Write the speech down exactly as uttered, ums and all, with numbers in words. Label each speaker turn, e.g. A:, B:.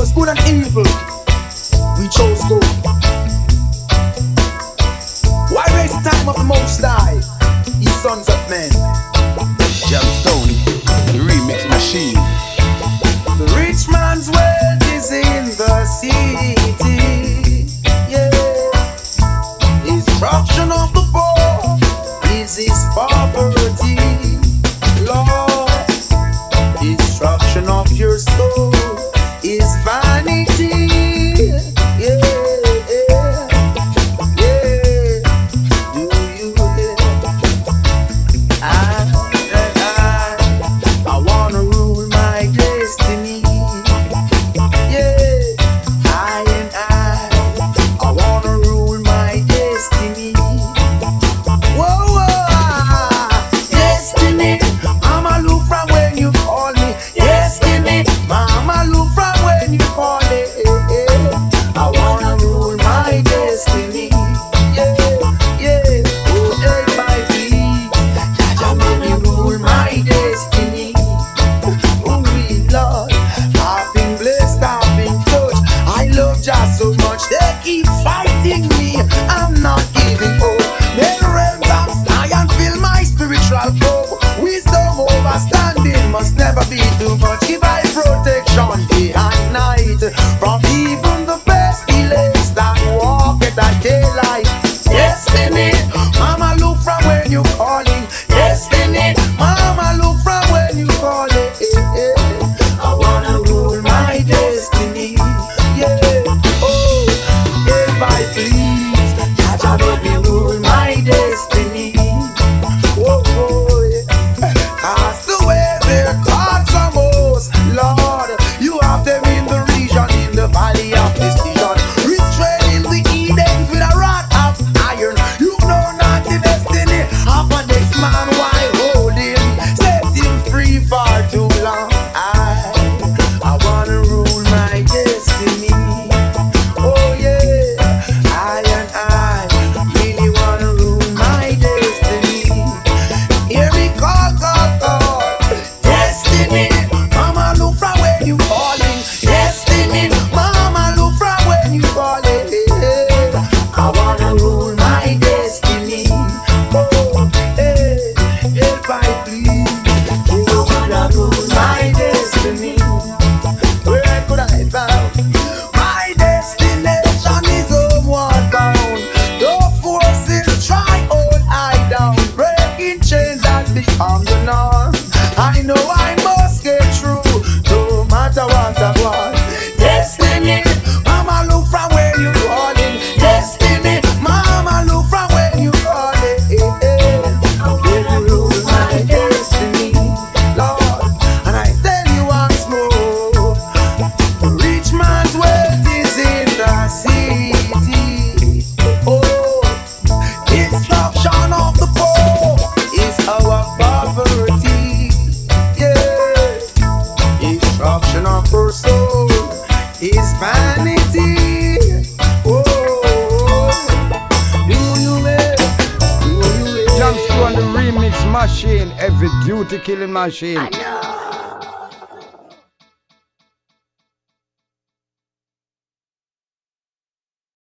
A: chose good and evil. We chose good. Why waste the time of the Most High, ye sons of men?
B: Jamstone, the remix machine.
A: The rich man's wealth is in the city. Yeah. Destruction of the poor is his poverty. Lord, destruction of your soul is vanity. Yeah, yeah, yeah. Do you hear? I, I, I wanna rule my destiny. Yeah, I and I, I wanna rule my destiny. Whoa, whoa, destiny. Mama look from when you call me. Destiny. Mama look from when you call it. I wanna rule my destiny. Yeah, yeah. Oh, hey, my please. Jaja, make me rule my destiny. Oh, we Lord, I've been blessed, I've been touched. I love Jah so much, they keep fighting me. I'm not giving up. May the realms of Zion fill my spiritual cup. Wisdom overstanding must never be too much. Give I protection day and night from even the best elites that walk at that daylight. Destiny, Mama look from when you calling. Destiny, Mama look from when you calling. I wanna rule my destiny. Yeah, oh, if I please, Jaja make me rule my destiny. Oh, oh, yeah. Cast away their thoughts of us, Lord. You have them in the region, in the valley of decision. Restraining the Edens with a rod of iron. You know not the destiny of a next man. Why hold him? Set him free for too long. I, I wanna rule my destiny. Oh yeah, I and I really wanna rule my destiny. Hear me call, call, call. Destiny, Mama look from when you calling. Destiny, Mama look from when you calling. I wanna rule my destiny. Oh, hey, if I please, I wanna rule my destiny. Where could I found? My destination is homeward bound. No forces try hold I down. Breaking chains has become the norm. I know I must get through, no matter what I want. Destiny, Mama look from where you calling. Destiny, Mama look from where you calling. I will rule my destiny, Lord. And I tell you once more, the rich man's wealth is in the city. Oh, destruction of the poor is our poverty. Yeah, destruction of our soul is vanity. Oh, do you make, do you make?
B: Jamstone, the remix machine, every duty killing machine.
A: I know.